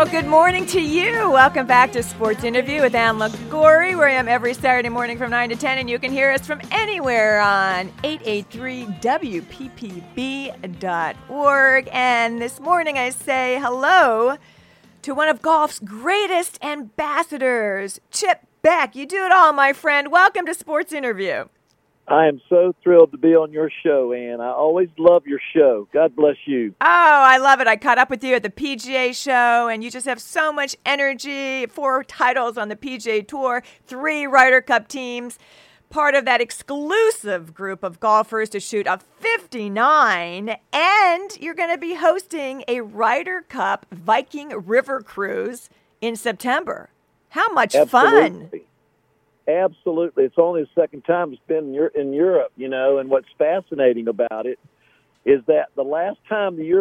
Well, good morning to you. Welcome back to Sports Interview with Ann Lagori, where I am every Saturday morning from 9 to 10, and you can hear us from anywhere on 883WPPB.org. And this morning I say hello to one of golf's greatest ambassadors, Chip Beck. You do it all, my friend. Welcome to Sports Interview. I am so thrilled to be on your show, Ann. I always love your show. God bless you. Oh, I love it. I caught up with you at the PGA show, and you just have so much energy. 4 titles on the PGA Tour, 3 Ryder Cup teams, part of that exclusive group of golfers to shoot a 59, and you're going to be hosting a Ryder Cup Viking River Cruise in September. How much fun! Absolutely. It's only the second time it's been in Europe, and what's fascinating about it is that the last time the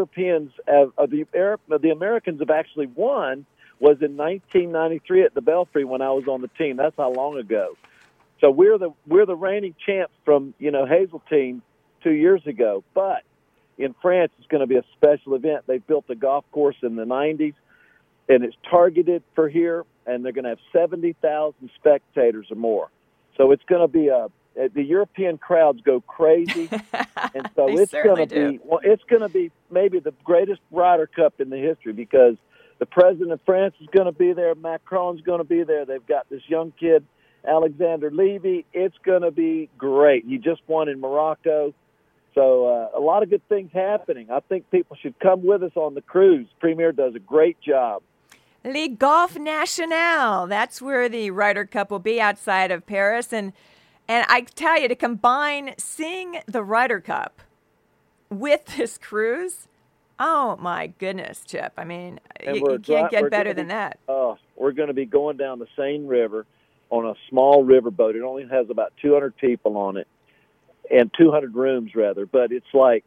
the Americans have actually won was in 1993 at the Belfry when I was on the team. That's how long ago. So we're the reigning champs from, Hazeltine 2 years ago. But in France, it's going to be a special event. They built a golf course in the 90s, and it's targeted for here. And they're going to have 70,000 spectators or more. So it's going to be the European crowds go crazy. And so it's going to be maybe the greatest Ryder Cup in the history because the president of France is going to be there. Macron's going to be there. They've got this young kid, Alexander Levy. It's going to be great. He just won in Morocco. So a lot of good things happening. I think people should come with us on the cruise. Premier does a great job. Le Golf National. That's where the Ryder Cup will be outside of Paris. And I tell you, to combine seeing the Ryder Cup with this cruise, oh, my goodness, Chip. I mean, you can't get better than that. We're going to be going down the Seine River on a small riverboat. It only has about 200 people on it and 200 rooms, rather. But it's like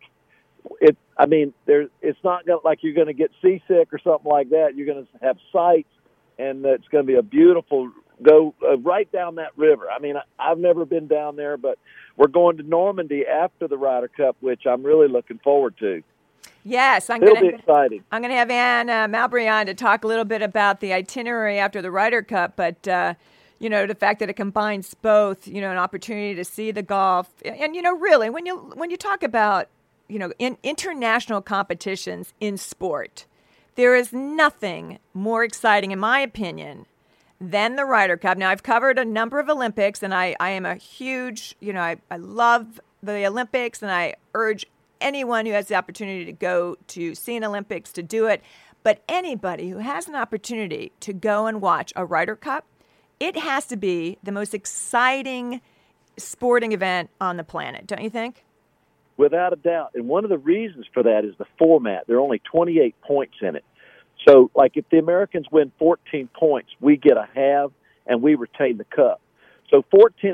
it's not like you're going to get seasick or something like that. You're going to have sights, and it's going to be a beautiful go right down that river. I mean, I've never been down there, but we're going to Normandy after the Ryder Cup, which I'm really looking forward to. Yes, it'll be exciting. I'm going to have Ann Mowbray on to talk a little bit about the itinerary after the Ryder Cup, but the fact that it combines both, an opportunity to see the golf, and really when you talk about in international competitions in sport, there is nothing more exciting, in my opinion, than the Ryder Cup. Now, I've covered a number of Olympics, and I am a huge, I love the Olympics, and I urge anyone who has the opportunity to go to see an Olympics to do it. But anybody who has an opportunity to go and watch a Ryder Cup, it has to be the most exciting sporting event on the planet, don't you think? Without a doubt. And one of the reasons for that is the format. There are only 28 points in it. So, like, if the Americans win 14 points, we get a halve, and we retain the cup. So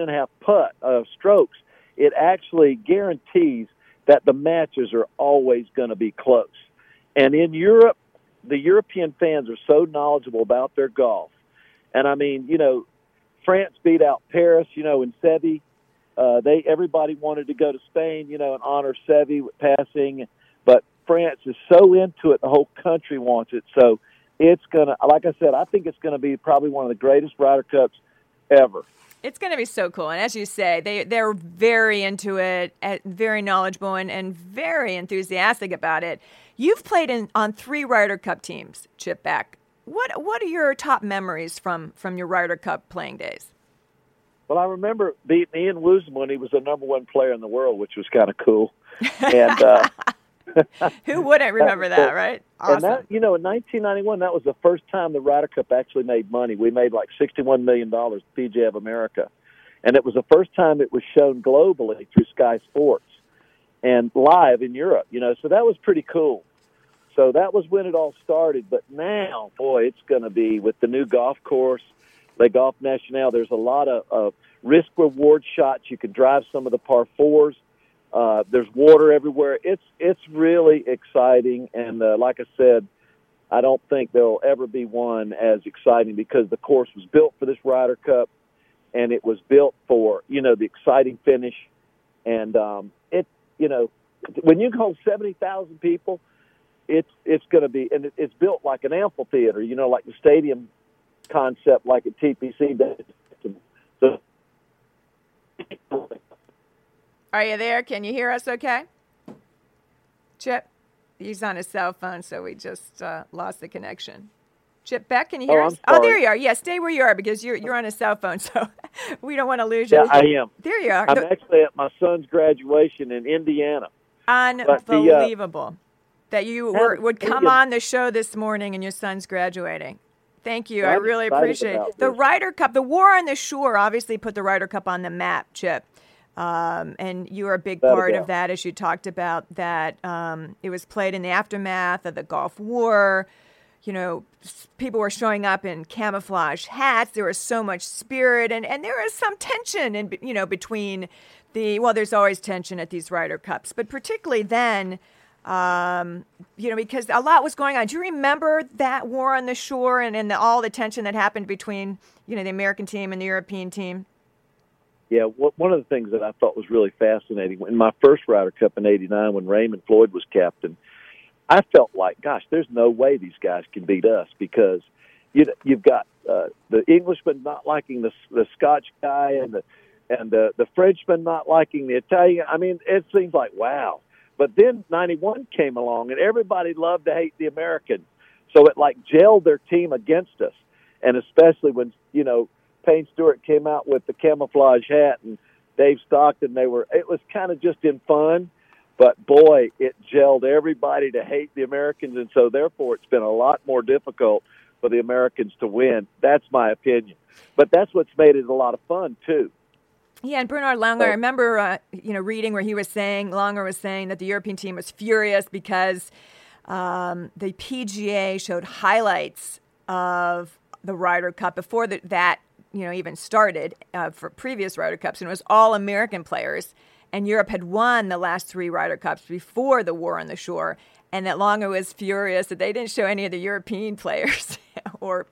14.5 strokes, it actually guarantees that the matches are always going to be close. And in Europe, the European fans are so knowledgeable about their golf. And, I mean, France beat out Paris, in Seve. Everybody wanted to go to Spain, and honor Seve with passing, but France is so into it, the whole country wants it. So it's gonna, like I said, I think it's gonna be probably one of the greatest Ryder Cups ever. It's going to be so cool. And as you say, they're very into it, very knowledgeable, and very enthusiastic about it. You've played on 3 Ryder Cup teams, Chip Beck. What are your top memories from your Ryder Cup playing days? Well, I remember beating Ian Woosnam when he was the number 1 player in the world, which was kind of cool. And who wouldn't remember that, right? Awesome. And that, in 1991, that was the first time the Ryder Cup actually made money. We made like $61 million, PGA of America. And it was the first time it was shown globally through Sky Sports and live in Europe, so that was pretty cool. So that was when it all started. But now, boy, it's going to be with the new golf course, Le Golf National. There's a lot of risk-reward shots. You can drive some of the par 4s. There's water everywhere. It's really exciting. And like I said, I don't think there will ever be one as exciting because the course was built for this Ryder Cup, and it was built for, the exciting finish. And when you hold 70,000 people, it's going to be, and it's built like an amphitheater, like the stadium concept, like at TPC does. So, are you there? Can you hear us okay? Chip? He's on his cell phone, so we just lost the connection. Chip Beck, can you hear us? I'm sorry. Oh, there you are. Yeah, stay where you are because you're on a cell phone, so we don't want to lose you. Yeah, I am. There you are. I'm actually at my son's graduation in Indiana. Unbelievable that you would come on the show this morning and your son's graduating. Thank you. I really appreciate it. The Ryder Cup, the War on the Shore obviously put the Ryder Cup on the map, Chip. And you were a big part of that, as you talked about, that it was played in the aftermath of the Gulf War. People were showing up in camouflage hats. There was so much spirit, and there was some tension, between there's always tension at these Ryder Cups, but particularly then, because a lot was going on. Do you remember that War on the Shore and all the tension that happened between, the American team and the European team? Yeah, one of the things that I thought was really fascinating, in my first Ryder Cup in '89 when Raymond Floyd was captain, I felt like, gosh, there's no way these guys can beat us because you've got the Englishman not liking the Scotch guy and the Frenchman not liking the Italian. I mean, it seems like, wow. But then '91 came along, and everybody loved to hate the Americans. So it, gelled their team against us, and especially when, Payne Stewart came out with the camouflage hat and Dave Stockton, it was kind of just in fun. But, boy, it gelled everybody to hate the Americans, and so, therefore, it's been a lot more difficult for the Americans to win. That's my opinion. But that's what's made it a lot of fun, too. Yeah, and Bernard Langer, I remember, reading where Langer was saying that the European team was furious because the PGA showed highlights of the Ryder Cup before that even started for previous Ryder Cups, and it was all American players. And Europe had won the last 3 Ryder Cups before the War on the Shore, and that Langer was furious that they didn't show any of the European players, So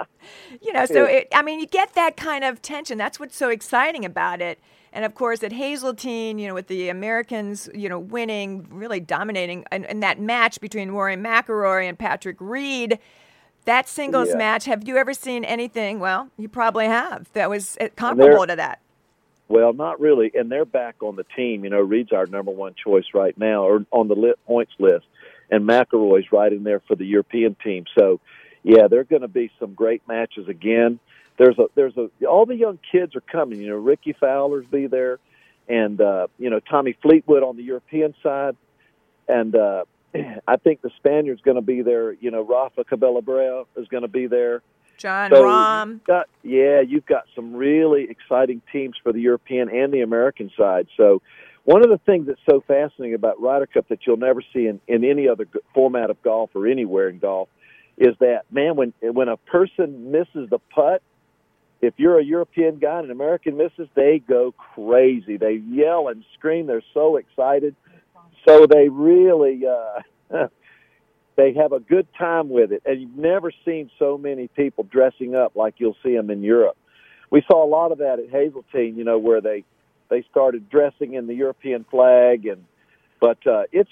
you get that kind of tension. That's what's so exciting about it. And of course, at Hazeltine, with the Americans, winning, really dominating, and that match between Rory McIlroy and Patrick Reed. That singles match, have you ever seen anything? Well, you probably have. That was comparable to that. Well, not really, and they're back on the team. Reed's our number one choice right now, or on the points list, and McIlroy's right in there for the European team. So, yeah, there are going to be some great matches again. There's all the young kids are coming. Ricky Fowler's be there, and Tommy Fleetwood on the European side, and I think the Spaniard's going to be there. Rafa Cabello is going to be there. John Rahm. You've got some really exciting teams for the European and the American side. So one of the things that's so fascinating about Ryder Cup that you'll never see in any other format of golf or anywhere in golf is that, man, when a person misses the putt, if you're a European guy and an American misses, they go crazy. They yell and scream. They're so excited. So they really they have a good time with it. And you've never seen so many people dressing up like you'll see them in Europe. We saw a lot of that at Hazeltine, where they started dressing in the European flag. But it's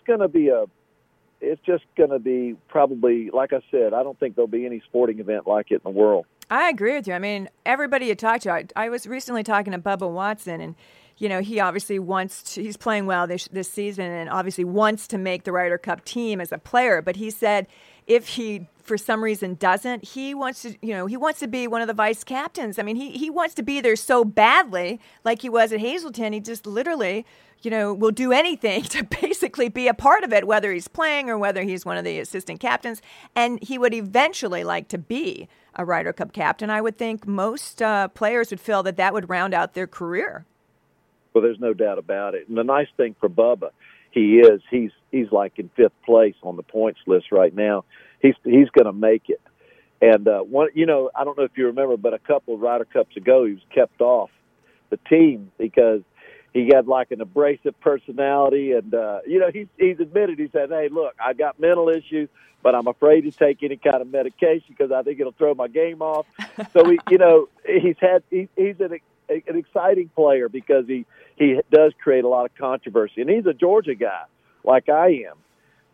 just going to be probably, like I said, I don't think there'll be any sporting event like it in the world. I agree with you. I mean, everybody you talk to, I was recently talking to Bubba Watson, and he obviously he's playing well this season and obviously wants to make the Ryder Cup team as a player. But he said if he, for some reason, doesn't, he wants to be one of the vice captains. I mean, he wants to be there so badly, like he was at Hazeltine. He just literally, will do anything to basically be a part of it, whether he's playing or whether he's one of the assistant captains. And he would eventually like to be a Ryder Cup captain. I would think most players would feel that would round out their career. Well, there's no doubt about it. And the nice thing for Bubba, he's like in 5th place on the points list right now. He's going to make it. And I don't know if you remember, but a couple of Ryder Cups ago, he was kept off the team because he had like an abrasive personality. And he's admitted, he said, "Hey, look, I got mental issues, but I'm afraid to take any kind of medication because I think it'll throw my game off." So he's an exciting player because he does create a lot of controversy, and he's a Georgia guy like I am.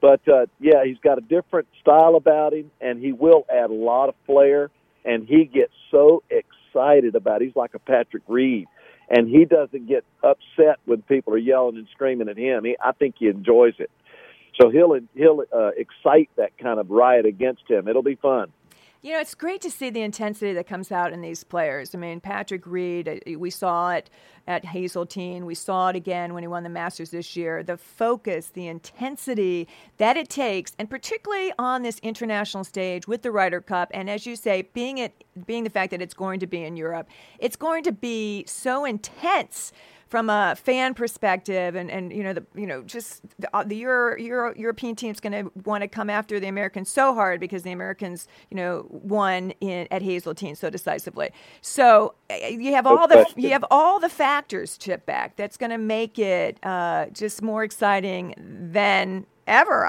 But, yeah, he's got a different style about him, and he will add a lot of flair, and he gets so excited about it. He's like a Patrick Reed, and he doesn't get upset when people are yelling and screaming at him. I think he enjoys it. So he'll excite that kind of riot against him. It'll be fun. You know, it's great to see the intensity that comes out in these players. I mean, Patrick Reed, we saw it at Hazeltine. We saw it again when he won the Masters this year. The focus, the intensity that it takes, and particularly on this international stage with the Ryder Cup, and as you say, being the fact that it's going to be in Europe, it's going to be so intense from a fan perspective, and the European team's going to want to come after the Americans so hard because the Americans, won at Hazeltine so decisively. So you have all the factors, Chip, back that's going to make it just more exciting than ever.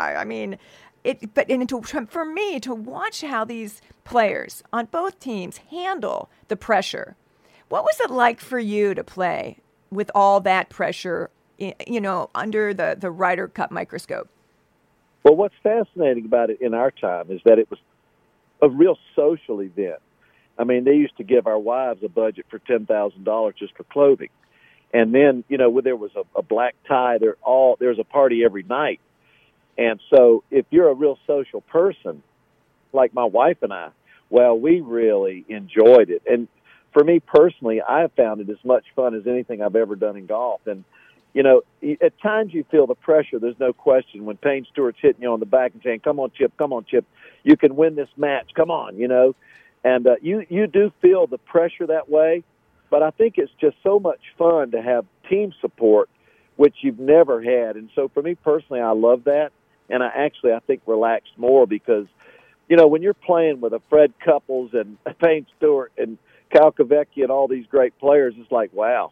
For me to watch how these players on both teams handle the pressure. What was it like for you to play with all that pressure, under the Ryder Cup microscope? Well, what's fascinating about it in our time is that it was a real social event. I mean, they used to give our wives a budget for $10,000 just for clothing. And then, when there was a black tie, there's a party every night. And so if you're a real social person, like my wife and I, well, we really enjoyed it. And for me personally, I have found it as much fun as anything I've ever done in golf. And, at times you feel the pressure, there's no question, when Payne Stewart's hitting you on the back and saying, come on, Chip, you can win this match, come on, And you do feel the pressure that way, but I think it's just so much fun to have team support, which you've never had. And so for me personally, I love that, and I think relaxed more because, when you're playing with a Fred Couples and a Payne Stewart and Kyle Kvecki and all these great players, it's like, wow,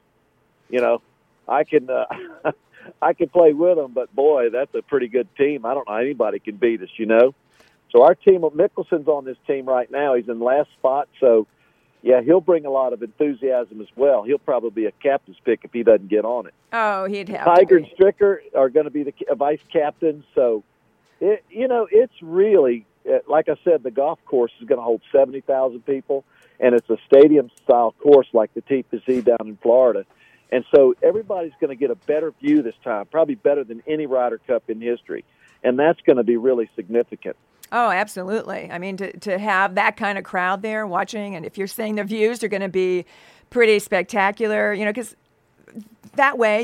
I can I can play with them, but boy, that's a pretty good team. I don't know anybody can beat us, So our team, Mickelson's on this team right now. He's in last spot, so yeah, he'll bring a lot of enthusiasm as well. He'll probably be a captain's pick if he doesn't get on it. Oh, he'd have Tiger to be. and Stricker are going to be the vice captains, so it's really, like I said, the golf course is going to hold 70,000 people. And it's a stadium-style course like the TPC down in Florida. And so everybody's going to get a better view this time, probably better than any Ryder Cup in history. And that's going to be really significant. Oh, absolutely. I mean, to have that kind of crowd there watching, and if you're saying the views are going to be pretty spectacular, because that way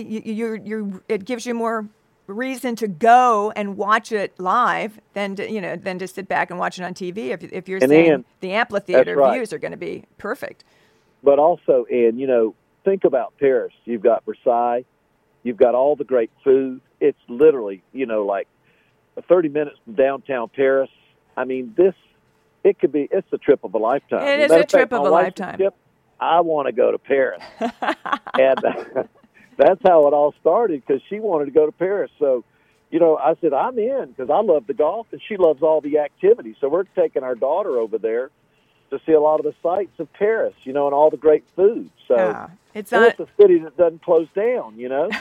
it gives you more reason to go and watch it live than to sit back and watch it on TV. If you're saying the amphitheater views are going to be perfect. But also, and think about Paris. You've got Versailles. You've got all the great food. It's literally, like 30 minutes from downtown Paris. I mean, it's a trip of a lifetime. It is a trip of a lifetime. I want to go to Paris. And that's how it all started because she wanted to go to Paris. So, I said, I'm in because I love the golf and she loves all the activities. So we're taking our daughter over there to see a lot of the sights of Paris, and all the great food. So it's a city that doesn't close down,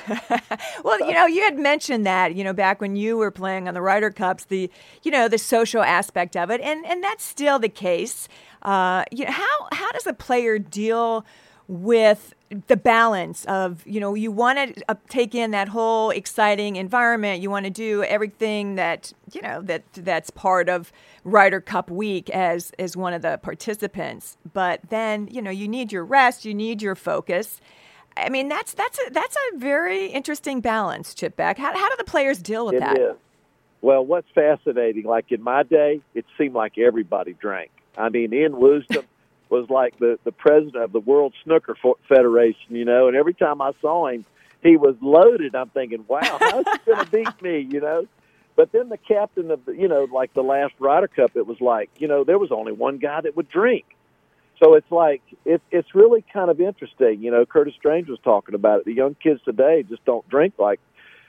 Well, you had mentioned that, back when you were playing on the Ryder Cups, the social aspect of it, and that's still the case. How does a player deal with the balance of, you want to take in that whole exciting environment. You want to do everything that, that's part of Ryder Cup week as one of the participants. But then, you need your rest, you need your focus. I mean, that's a very interesting balance, Chip Beck. How do the players deal with that? It is. Well, what's fascinating, like in my day, it seemed like everybody drank. I mean, Ian Woosnam was like the president of the World Snooker Federation, and every time I saw him, he was loaded. I'm thinking, wow, how's he going to beat me, But then the captain of like the last Ryder Cup, it was like, there was only one guy that would drink. So it's like, it's really kind of interesting. Curtis Strange was talking about it. The young kids today just don't drink like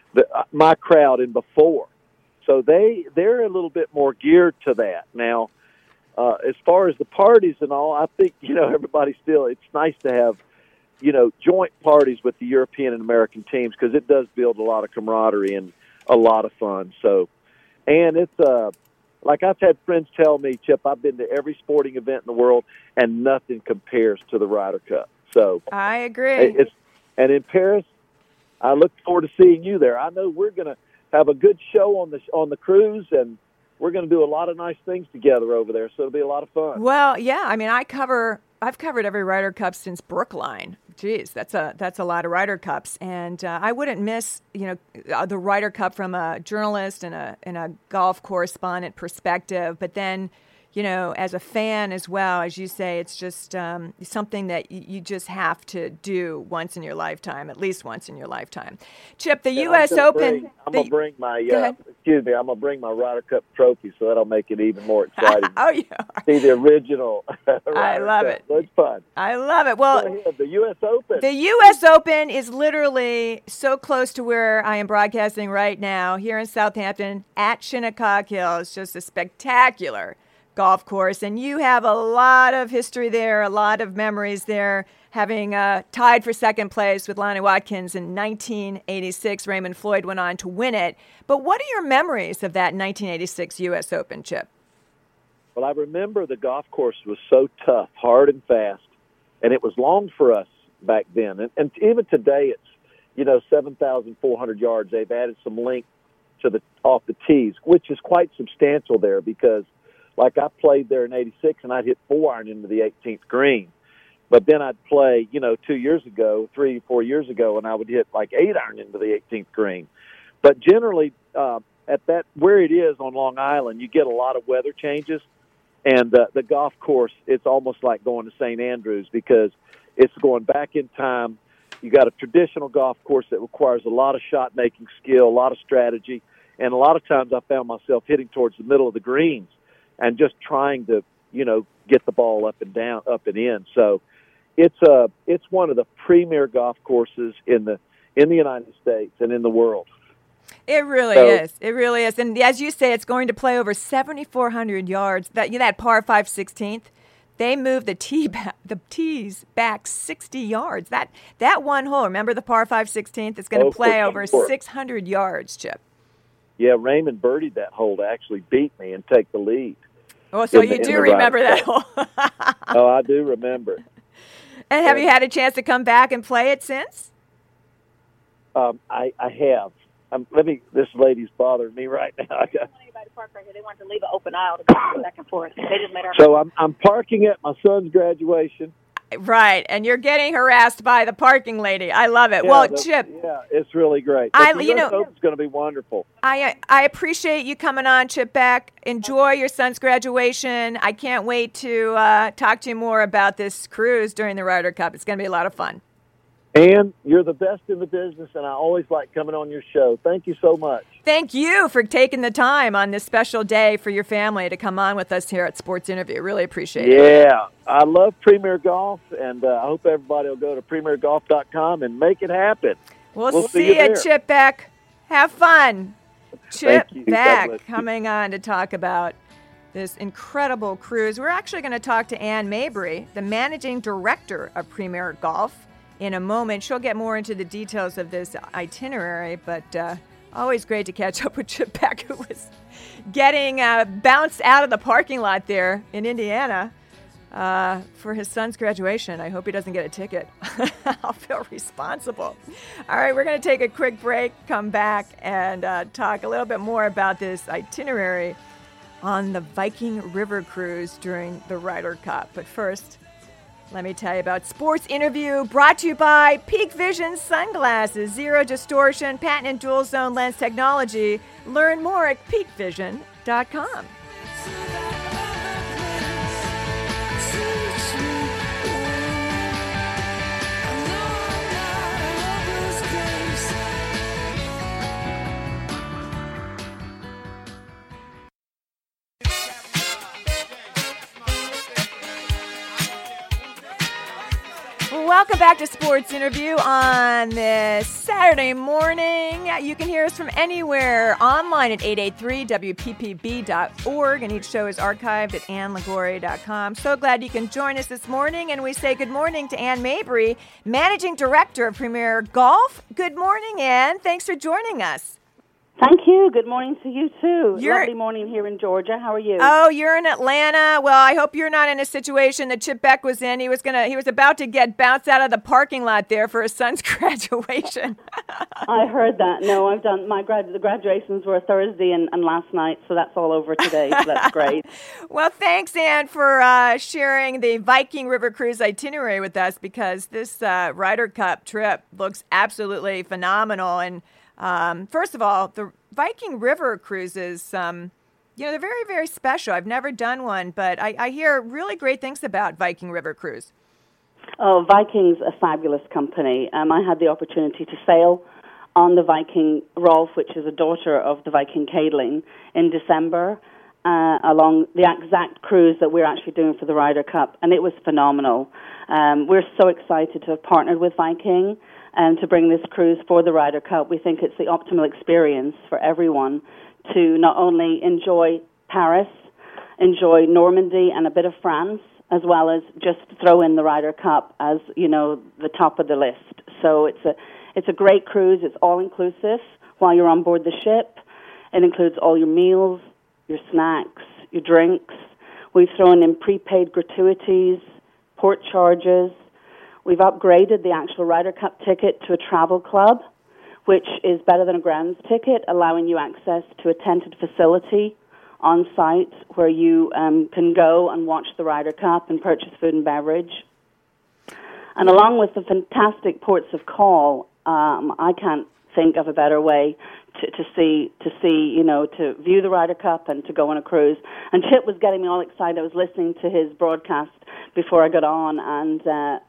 my crowd and before. So they're a little bit more geared to that. Now, as far as the parties and all, I think, everybody still, it's nice to have, joint parties with the European and American teams because it does build a lot of camaraderie and a lot of fun. So, And it's like I've had friends tell me, Chip, I've been to every sporting event in the world, and nothing compares to the Ryder Cup. So I agree. And in Paris, I look forward to seeing you there. I know we're going to have a good show on the cruise, and we're going to do a lot of nice things together over there. So it'll be a lot of fun. Well, yeah. I mean, I've covered every Ryder Cup since Brookline. Geez, that's a lot of Ryder Cups, and I wouldn't miss the Ryder Cup from a journalist and a golf correspondent perspective. But then, as a fan as well, as you say, it's just something that you just have to do once in your lifetime, at least once in your lifetime. Chip, the U.S. Open. I'm gonna bring my I'm gonna bring my Ryder Cup trophy, so that'll make it even more exciting. Oh yeah, see the original. I love it. It's fun. I love it. Well, the U.S. Open. The U.S. Open is literally so close to where I am broadcasting right now, here in Southampton at Shinnecock Hill. It's just a spectacular golf course, and you have a lot of history there, a lot of memories there, having tied for second place with Lonnie Watkins in 1986. Raymond Floyd went on to win it. But what are your memories of that 1986 U.S. Open, Chip? Well, I remember the golf course was so tough, hard and fast, and it was long for us back then. And even today, it's 7,400 yards. They've added some length to off the tees, which is quite substantial there because, like, I played there in 86, and I'd hit 4-iron into the 18th green. But then I'd play, 3 or 4 years ago, and I would hit like 8-iron into the 18th green. But generally, at that where it is on Long Island, you get a lot of weather changes, and the golf course, it's almost like going to St. Andrews because it's going back in time. You got a traditional golf course that requires a lot of shot-making skill, a lot of strategy, and a lot of times I found myself hitting towards the middle of the greens and just trying to, get the ball up and down, up and in. So it's one of the premier golf courses in the United States and in the world. It really is. It really is. And as you say, it's going to play over 7,400 yards. That par 5 16th, they moved the tees back 60 yards. That one hole, remember the par 5 16th? It's going to play over 600 yards, Chip. Yeah, Raymond birdied that hole to actually beat me and take the lead. Oh, so you do remember that hole. Oh, I do remember. And have you had a chance to come back and play it since? I have. This lady's bothering me right now. They wanted to leave an open aisle to go back and forth. They just made our. So I'm parking at my son's graduation. Right, and you're getting harassed by the parking lady. I love it. Yeah, well, Chip. Yeah, it's really great. It's going to be wonderful. I appreciate you coming on, Chip Beck. Enjoy your son's graduation. I can't wait to talk to you more about this cruise during the Ryder Cup. It's going to be a lot of fun. And you're the best in the business, and I always like coming on your show. Thank you so much. Thank you for taking the time on this special day for your family to come on with us here at Sports Interview. Really appreciate it. Yeah, I love Premier Golf, and I hope everybody will go to premiergolf.com and make it happen. We'll see you, Chip Beck. Have fun. Chip Beck coming on to talk about this incredible cruise. We're actually going to talk to Ann Mabry, the managing director of Premier Golf, in a moment. She'll get more into the details of this itinerary, but always great to catch up with Chip Beck, who was getting bounced out of the parking lot there in Indiana for his son's graduation. I hope he doesn't get a ticket. I'll feel responsible. All right, we're going to take a quick break, come back, and talk a little bit more about this itinerary on the Viking River Cruise during the Ryder Cup. But first, let me tell you about Sports Interview, brought to you by Peak Vision Sunglasses, zero distortion, patented dual zone lens technology. Learn more at peakvision.com. Welcome back to Sports Interview on this Saturday morning. You can hear us from anywhere online at 883-WPPB.org, and each show is archived at AnnLagorie.com. So glad you can join us this morning, and we say good morning to Ann Mabry, Managing Director of Premier Golf. Good morning, Ann. Thanks for joining us. Thank you. Good morning to you, too. Lovely morning here in Georgia. How are you? Oh, you're in Atlanta. Well, I hope you're not in a situation that Chip Beck was in. He was about to get bounced out of the parking lot there for his son's graduation. I heard that. No, I've done the graduations were Thursday and last night, so that's all over today. So that's great. Well, thanks, Ann, for sharing the Viking River Cruise itinerary with us, because this Ryder Cup trip looks absolutely phenomenal. And first of all, the Viking River cruises, they're very, very special. I've never done one, but I hear really great things about Viking River Cruise. Oh, Viking's a fabulous company. I had the opportunity to sail on the Viking Rolf, which is a daughter of the Viking Caitlin, in December, along the exact cruise that we're actually doing for the Ryder Cup, and it was phenomenal. We're so excited to have partnered with Viking and to bring this cruise for the Ryder Cup. We think it's the optimal experience for everyone to not only enjoy Paris, enjoy Normandy and a bit of France, as well as just throw in the Ryder Cup as, the top of the list. So it's a great cruise. It's all-inclusive while you're on board the ship. It includes all your meals, your snacks, your drinks. We've thrown in prepaid gratuities, port charges. We've upgraded the actual Ryder Cup ticket to a travel club, which is better than a grounds ticket, allowing you access to a tented facility on site where you can go and watch the Ryder Cup and purchase food and beverage. And along with the fantastic ports of call, I can't think of a better way to view the Ryder Cup and to go on a cruise. And Chip was getting me all excited. I was listening to his broadcast before I got on, and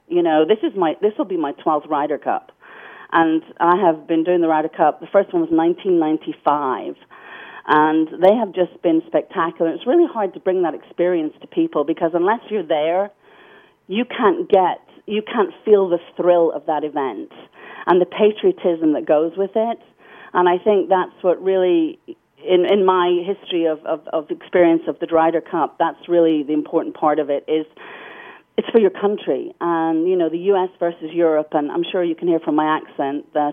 this will be my 12th Ryder Cup, and I have been doing the Ryder Cup. The first one was 1995, and they have just been spectacular. It's really hard to bring that experience to people because unless you're there, you can't feel the thrill of that event and the patriotism that goes with it. And I think that's what really, in my history of experience of the Ryder Cup, that's really the important part of it is it's for your country. And, the U.S. versus Europe, and I'm sure you can hear from my accent that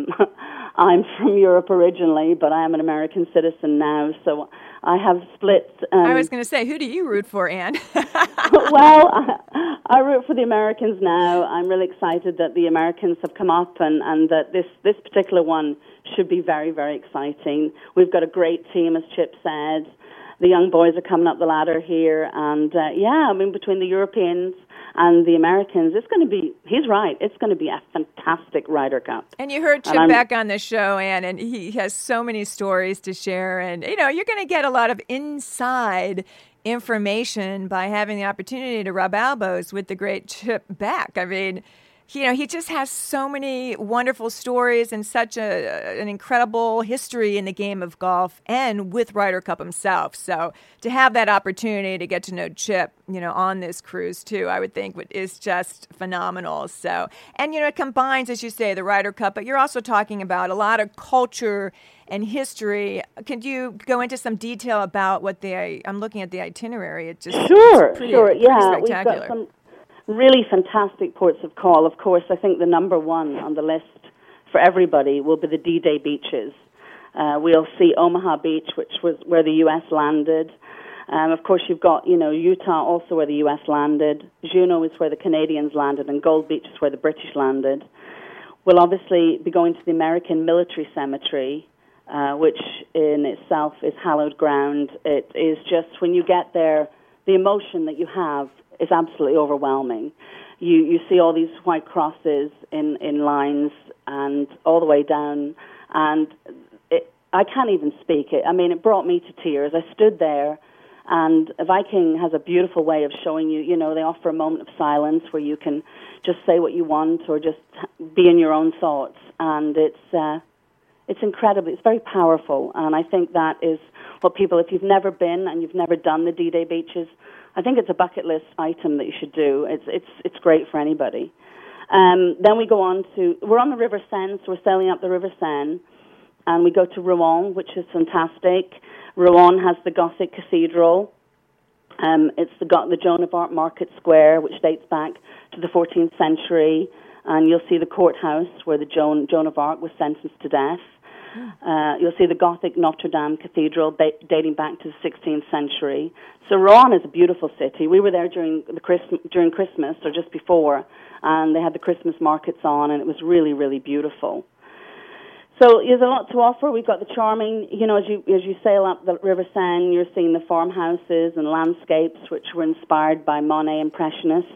I'm from Europe originally, but I am an American citizen now, so I have split. I was going to say, who do you root for, Ann? Well, I root for the Americans now. I'm really excited that the Americans have come up and that this particular one should be very, very exciting. We've got a great team, as Chip said. The young boys are coming up the ladder here. And, between the Europeans and the Americans, he's right, it's going to be a fantastic Ryder Cup. And you heard Chip Beck on the show, Ann, and he has so many stories to share. And, you're going to get a lot of inside information by having the opportunity to rub elbows with the great Chip Beck. I mean, he just has so many wonderful stories and such an incredible history in the game of golf and with Ryder Cup himself. So to have that opportunity to get to know Chip, on this cruise too, I would think is just phenomenal. So, and, it combines, as you say, the Ryder Cup, but you're also talking about a lot of culture and history. Could you go into some detail about what I'm looking at the itinerary. It just Sure. Pretty Yeah, we've got some really fantastic ports of call. Of course, I think the number one on the list for everybody will be the D-Day beaches. We'll see Omaha Beach, which was where the U.S. landed. Of course, you've got, Utah, also where the U.S. landed. Juneau is where the Canadians landed, and Gold Beach is where the British landed. We'll obviously be going to the American Military Cemetery, which in itself is hallowed ground. It is just, when you get there, the emotion that you have is absolutely overwhelming. You see all these white crosses in lines and all the way down, and I can't even speak it. I mean, it brought me to tears. I stood there, and Viking has a beautiful way of showing you, they offer a moment of silence where you can just say what you want or just be in your own thoughts, and it's incredible. It's very powerful, and I think that is what people, if you've never been and you've never done the D-Day beaches, I think it's a bucket list item that you should do. It's great for anybody. Then we go on we're on the River Seine, so we're sailing up the River Seine, and we go to Rouen, which is fantastic. Rouen has the Gothic Cathedral. It's the Joan of Arc Market Square, which dates back to the 14th century, and you'll see the courthouse where the Joan of Arc was sentenced to death. You'll see the Gothic Notre Dame Cathedral dating back to the 16th century. So Rouen is a beautiful city. We were there during Christmas or just before, and they had the Christmas markets on, and it was really, really beautiful. So there's a lot to offer. We've got the charming, as you sail up the River Seine, you're seeing the farmhouses and landscapes which were inspired by Monet Impressionists.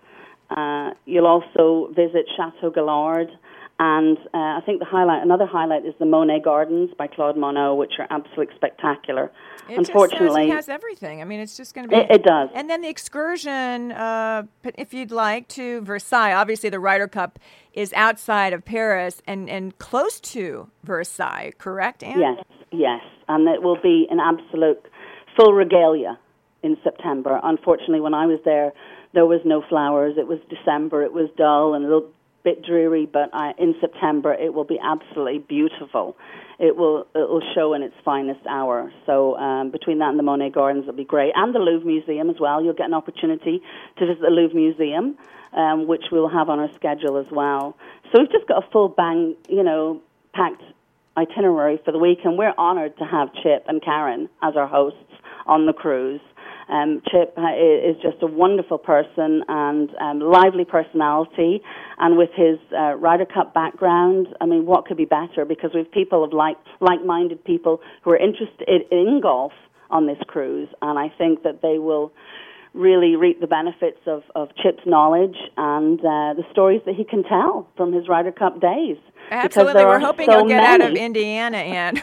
You'll also visit Chateau Galard, and I think another highlight is the Monet Gardens by Claude Monet, which are absolutely spectacular. Unfortunately, it has everything. I mean, it's just going to be... It does. And then the excursion, if you'd like, to Versailles. Obviously, the Ryder Cup is outside of Paris and close to Versailles, correct, Anne? Yes. And it will be an absolute full regalia in September. Unfortunately, when I was there was no flowers. It was December. It was dull and a little bit dreary, but in September it will be absolutely beautiful. It will show in its finest hour. So between that and the Monet Gardens, it'll be great. And the Louvre Museum as well. You'll get an opportunity to visit the Louvre Museum, which we'll have on our schedule as well. So we've just got a full packed itinerary for the week, and we're honored to have Chip and Karen as our hosts on the cruise. Chip is just a wonderful person and lively personality, and with his Ryder Cup background, I mean, what could be better? Because we have people of like-minded people who are interested in golf on this cruise, and I think that they will really reap the benefits of Chip's knowledge and the stories that he can tell from his Ryder Cup days. Absolutely, we're hoping he'll get out of Indiana, Anne.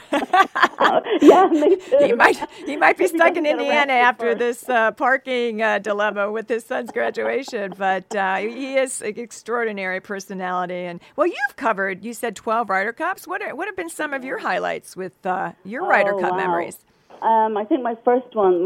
Yeah, me too. He might be stuck in Indiana after this parking dilemma with his son's graduation, but he is an extraordinary personality. And well, you've covered, you said 12 Ryder Cups. What have been some of your highlights with your Ryder Cup memories? I think my first one,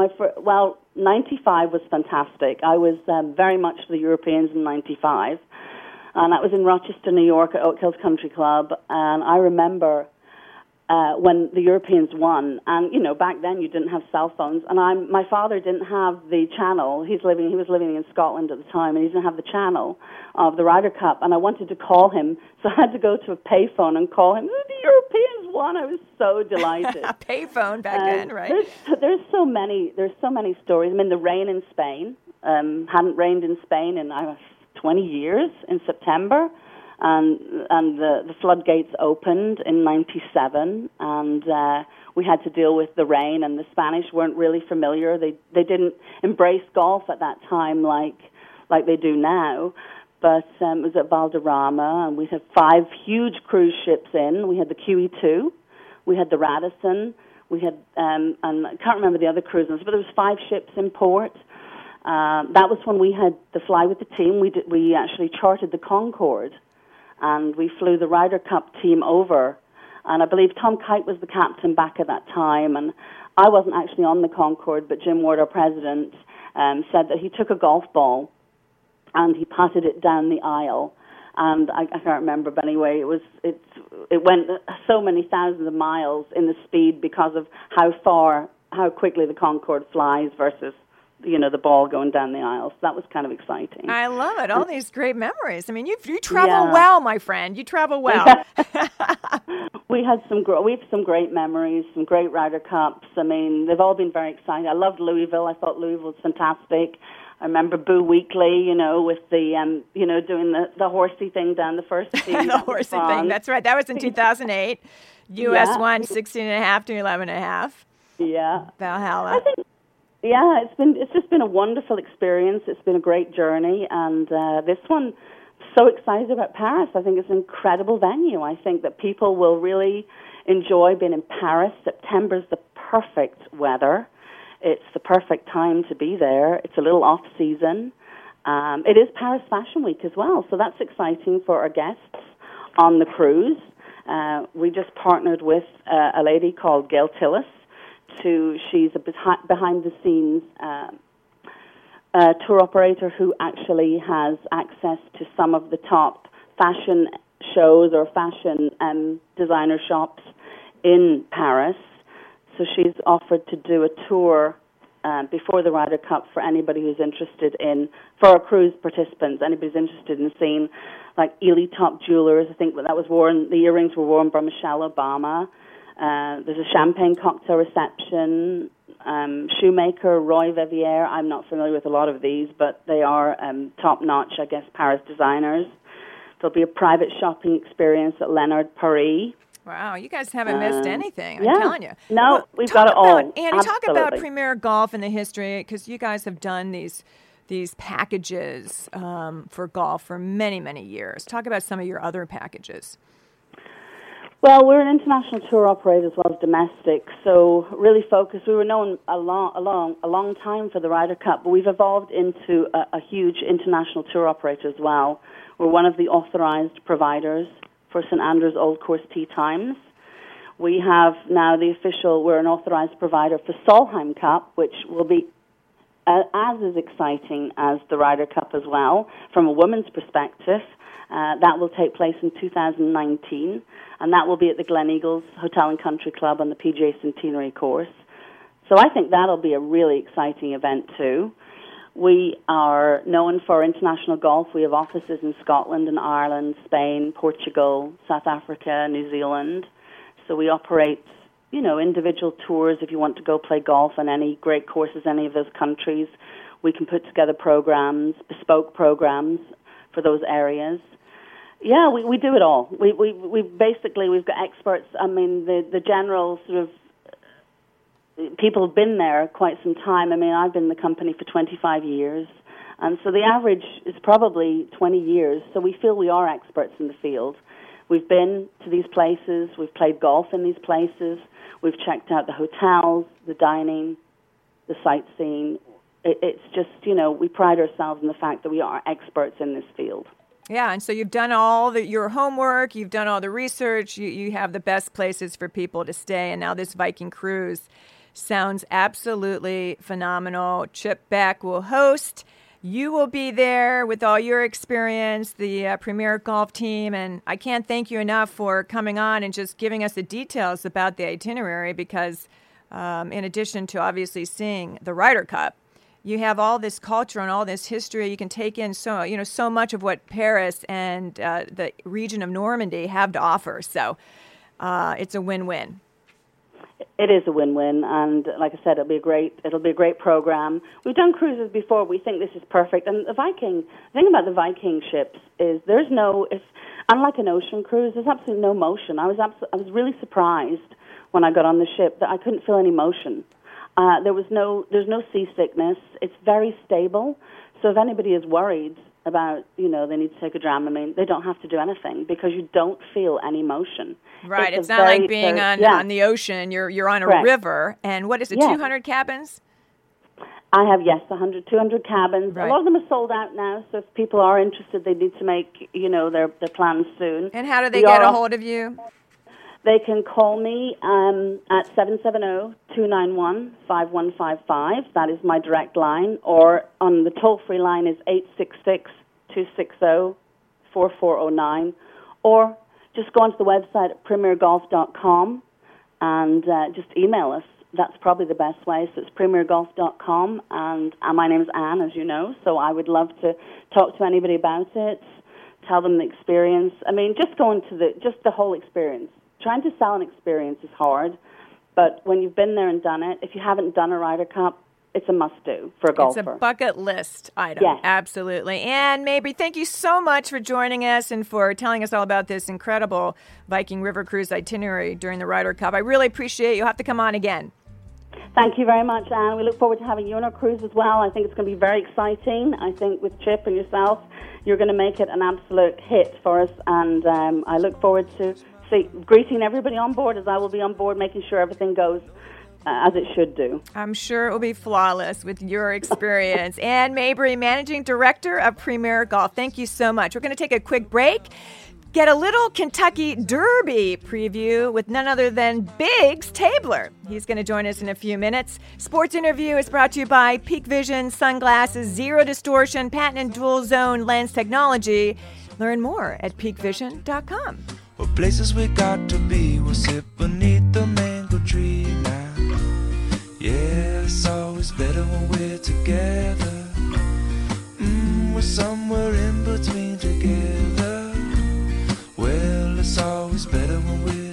95 was fantastic. I was very much for the Europeans in 95. And that was in Rochester, New York, at Oak Hills Country Club. And I remember when the Europeans won. And back then you didn't have cell phones. And my father didn't have the channel. He was living in Scotland at the time, and he didn't have the channel of the Ryder Cup. And I wanted to call him, so I had to go to a payphone and call him. The Europeans won. I was so delighted. A payphone back then, right? There's so many stories. I mean, the rain in Spain hadn't rained in Spain in 20 years in September, and the floodgates opened in 97, and we had to deal with the rain, and the Spanish weren't really familiar. They didn't embrace golf at that time like they do now, but it was at Valderrama, and we had 5 huge cruise ships in. We had the QE2, we had the Radisson, we had, and I can't remember the other cruises, but there was 5 ships in port. That was when we had the fly with the team. We actually chartered the Concorde, and we flew the Ryder Cup team over. And I believe Tom Kite was the captain back at that time. And I wasn't actually on the Concorde, but Jim Ward, our president, said that he took a golf ball and he patted it down the aisle. And I can't remember, but anyway, it went so many thousands of miles in the speed because of how quickly the Concorde flies versus the ball going down the aisle. So that was kind of exciting. I love it. All these great memories. I mean, you travel well, my friend. You travel well. We have some great memories, some great Ryder Cups. I mean, they've all been very exciting. I loved Louisville. I thought Louisville was fantastic. I remember Boo Weekley, with the, doing the horsey thing down the first tee. The horsey thing. That's right. That was in 2008. U.S. won 16.5 to 11.5. Yeah. Valhalla. Yeah, it's just been a wonderful experience. It's been a great journey, and this one, so excited about Paris. I think it's an incredible venue. I think that people will really enjoy being in Paris. September's the perfect weather. It's the perfect time to be there. It's a little off season. It is Paris Fashion Week as well, so that's exciting for our guests on the cruise. We just partnered with a lady called Gail Tillis. She's a behind-the-scenes tour operator who actually has access to some of the top fashion shows or fashion designer shops in Paris. So she's offered to do a tour before the Ryder Cup for anybody who's interested for our cruise participants, anybody's interested in seeing, like Ely Top Jewelers. I think that was worn, the earrings were worn by Michelle Obama. There's a champagne cocktail reception. Shoemaker, Roy Vivier. I'm not familiar with a lot of these, but they are top-notch, I guess, Paris designers. There'll be a private shopping experience at Leonard Paris. Wow, you guys haven't missed anything, I'm telling you. No, well, we've got it all. Annie, talk about Premier Golf and the history, because you guys have done these packages for golf for many, many years. Talk about some of your other packages. Well, we're an international tour operator as well as domestic, so really focused. We were known a long time for the Ryder Cup, but we've evolved into a huge international tour operator as well. We're one of the authorized providers for St. Andrews Old Course Tee Times. We have now we're an authorized provider for Solheim Cup, which will be as exciting as the Ryder Cup as well, from a women's perspective. That will take place in 2019, and that will be at the Glen Eagles Hotel and Country Club on the PGA Centenary course. So I think that'll be a really exciting event too. We are known for international golf. We have offices in Scotland and Ireland, Spain, Portugal, South Africa, New Zealand. So we operate, individual tours. If you want to go play golf on any great courses, any of those countries, we can put together programs, bespoke programs for those areas. Yeah, we do it all. We've got experts. I mean, the general sort of people have been there quite some time. I mean, I've been in the company for 25 years, and so the average is probably 20 years. So we feel we are experts in the field. We've been to these places. We've played golf in these places. We've checked out the hotels, the dining, the sightseeing. It's just, we pride ourselves in the fact that we are experts in this field. Yeah, and so you've done all your homework, you've done all the research, you have the best places for people to stay, and now this Viking cruise sounds absolutely phenomenal. Chip Beck will host. You will be there with all your experience, the Premier Golf team, and I can't thank you enough for coming on and just giving us the details about the itinerary because in addition to obviously seeing the Ryder Cup, you have all this culture and all this history. You can take in so much of what Paris and the region of Normandy have to offer. So it's a win-win. It is a win-win, and like I said, it'll be a great program. We've done cruises before. We think this is perfect. And the thing about the Viking ships is unlike an ocean cruise, there's absolutely no motion. I was really surprised when I got on the ship that I couldn't feel any motion. There's no seasickness. It's very stable. So if anybody is worried about, they need to take a Dramamine, they don't have to do anything because you don't feel any motion. Right. It's not like being on the ocean. You're on a Correct. River. And what is it, 200 cabins? I have, 200 cabins. Right. A lot of them are sold out now, so if people are interested, they need to make, their plans soon. And how do they get a hold of you? They can call me at 770-291-5155. That is my direct line. Or on the toll-free line is 866-260-4409. Or just go onto the website at premiergolf.com and just email us. That's probably the best way. So it's premiergolf.com. And my name is Anne, as you know, so I would love to talk to anybody about it, tell them the experience. I mean, just going to the whole experience. Trying to sell an experience is hard, but when you've been there and done it, if you haven't done a Ryder Cup, it's a must-do for a golfer. It's a bucket list item. Yes. Absolutely. And Mabry, thank you so much for joining us and for telling us all about this incredible Viking River Cruise itinerary during the Ryder Cup. I really appreciate it. You'll have to come on again. Thank you very much, Anne. We look forward to having you on our cruise as well. I think it's going to be very exciting. I think with Chip and yourself, you're going to make it an absolute hit for us, and I look forward to greeting everybody on board as I will be on board, making sure everything goes as it should do. I'm sure it will be flawless with your experience. Anne Mabry, Managing Director of Premier Golf. Thank you so much. We're going to take a quick break, get a little Kentucky Derby preview with none other than Biggs Tabler. He's going to join us in a few minutes. Sports Interview is brought to you by Peak Vision Sunglasses, Zero Distortion, Patent and Dual Zone Lens Technology. Learn more at peakvision.com. What places we got to be, we'll sit beneath the mango tree now. Yeah, it's always better always better when we're